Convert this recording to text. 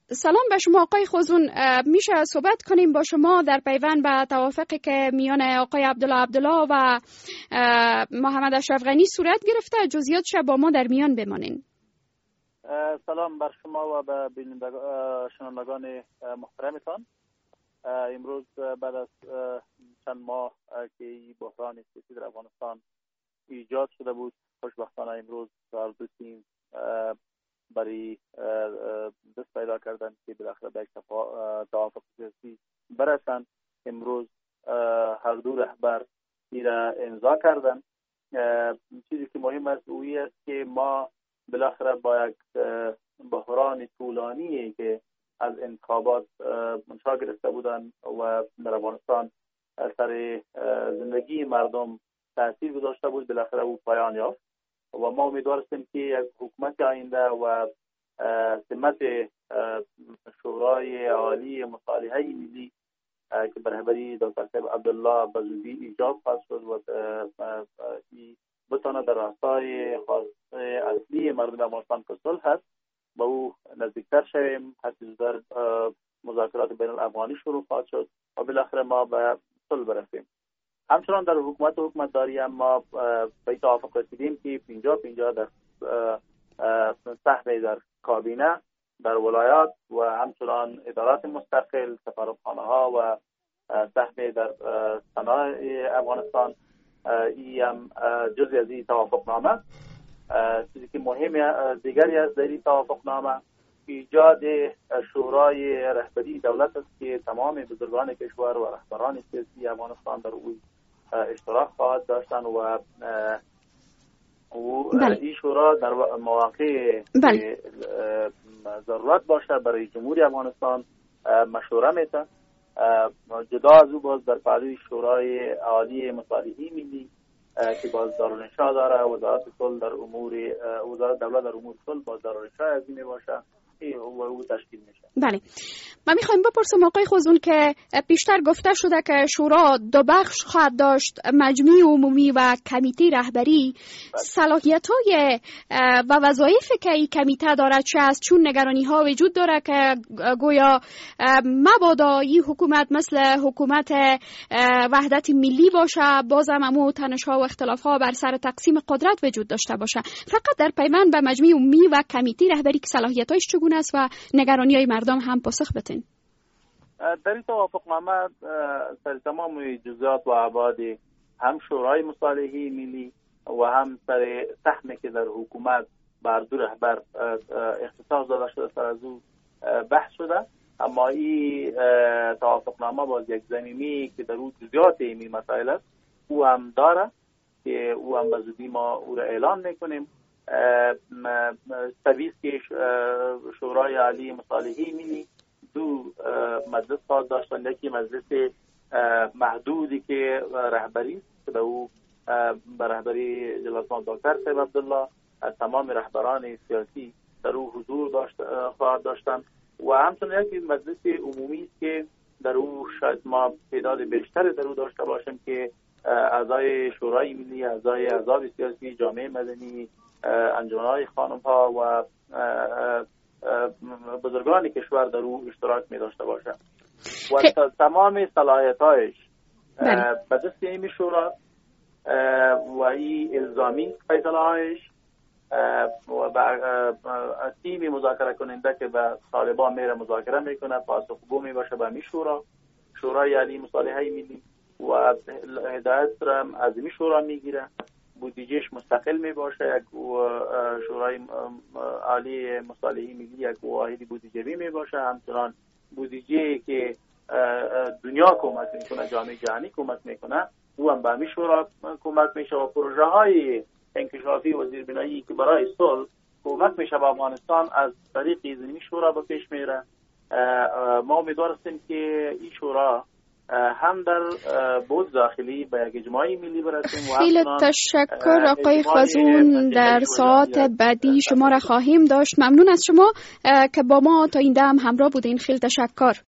سلام به شما آقای خوزون. میشه صحبت کنیم با شما در پیوند به توافقی که میان آقای عبدالله و محمد اشرف غنی صورت گرفته، جزئیاتش با ما در میان بمانین. سلام بر شما و به شنوندگان محترمتان. امروز بعد از چند ماه که بحران سیاسی در افغانستان ایجاد شده بود، خوشبختانه امروز هر دو تیم برای دست پیدا کردن که بالاخره به یک توافق سیاسی برسند. امروز هر دو رهبر این را امضا کردن. چیزی که مهم است اویی است که ما بالاخره با یک بحران طولانی که از انتخابات منشأ گرفته بودن و در افغانستان سر زندگی مردم تاثیر گذاشته بود، بالاخره او پایان یافت و ما امیدوار هستیم که یک حکومت آینده و سمت شورای عالی مصالحه ملی که به رهبری دکتر صاحب عبدالله به زودی ایجاد خواهد شد و بتواند در راستای خواسته اصلی مردم افغانستان که صلح هست با او نزدیکتر شویم. هر چیز در مذاکرات بین الافغانی شروع خواهد شد و بالاخره ما به صلح برسیم. همچنان در حکومتداری هم ما به توافق رسیدیم که 50-50 در سهم در کابینه در ولایات و همچنان ادارات مستقل، سفارتخانه ها و سهم در صنایع افغانستان. این هم جزئی از این توافقنامه. چیزی که مهم دیگری از در این توافقنامه ایجاد شورای رهبری دولت است که تمام بزرگان کشور و رهبران سیاسی افغانستان در او اشتراک خواهد داشتن و این شورا در مواقع ضرورت باشه برای جمهوری افغانستان مشوره میده. جدا از او باز در پهلوی شورای عالی مصالحه ملی که باز دارالانشا داره، وزارت صلح در امور وزارت دولت در امور صلح باز دارالانشا عظیمی باشه و او تشکیل میشه. بله، من میخوایم بپرسم آقای خوزون که پیشتر گفته شده که شورا دو بخش خواهد داشت، مجمع عمومی و کمیته رهبری. صلاحیت‌های و وظایفی که این کمیته دارد چه است؟ چون نگرانی‌ها وجود داره که گویا مبادا این حکومت مثل حکومت وحدت ملی باشه، بازم همو تنش‌ها و اختلاف‌ها بر سر تقسیم قدرت وجود داشته باشه. فقط در پیوند به مجمع عمومی و کمیته رهبری که صلاحیت‌هاش چگونه است و نگرانی‌های مردم هم پاسخ بتین. در این توافقنامه سر تمام جزئیات و ابعاد هم شورای مصالحه ملی و هم سر سهمی که در حکومت بر دو رهبر اختصاص داده شده سر از او بحث شده. اما این توافقنامه باز یک ضمیمی که در او جزئیات این مسائل است او هم داره که او هم به زودی ما او را اعلان میکنیم. سویس که شورای عالی مصالحه ملی دو مجلس خواهد داشتن، یکی مجلس محدودی که رهبری که به او به رهبری جلالتمآب دکتر صاحب عبدالله از تمام رهبران سیاسی در او حضور خواهد داشتن و همچنین یکی مجلس عمومی است که در او شاید ما تعداد بیشتری در او داشته باشیم که اعضای شورای ملی، احزاب سیاسی، جامعه مدنی، انجمن‌های خانم‌ها و بزرگان کشور در او اشتراک می داشته باشند و تمام صلاحیت‌هایش به دست این شورا و این الزامی فیصله‌هایش و تیم مذاکره کننده که به طالبان میره مذاکره میکنه پاسخگو می باشه به این شورای عالی مصالحه ملی و هدایت را از این شورا میگیره. بودجهش مستقل می باشه. یک شورای عالی مصالحه ملی یک واحد بودجه‌ای می باشه. همچنان بودجه‌ای که دنیا کمک میکنه، جامعه جهانی کمک میکنه، او هم به همین شورا کمک میشه و پروژه های انکشافی و زیربنایی که برای صلح کمک میشه به افغانستان از طریق این شورا به پیش میره. ما امیدوار هستیم که این شورا هم در بود داخلی به یک اجماعی ملی برسیم. خیلی تشکر آقای خوزون. در ساعت بعدی شما را خواهیم داشت. ممنون از شما که با ما تا این دم همراه بودین. خیلی تشکر.